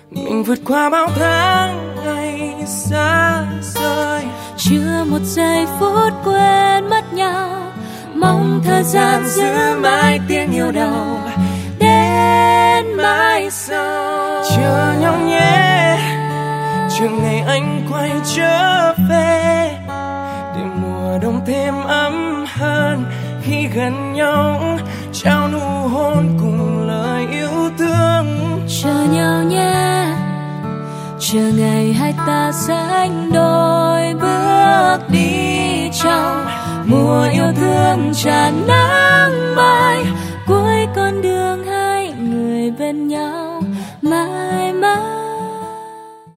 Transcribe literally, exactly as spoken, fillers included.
mình vượt qua bao tháng ngày xa xôi. Chưa một giây phút quên mất nhau, mong thời gian giữ mãi tiếng yêu đầu đến mãi sau. Chờ nhau nhé, chờ ngày anh quay trở về, để mùa đông thêm ấm hơn khi gần nhau, trao nụ hôn cùng lời yêu thương. Chờ nhau nhé, chờ ngày hai ta sánh đôi bước đi trong mùa yêu thương tràn lan.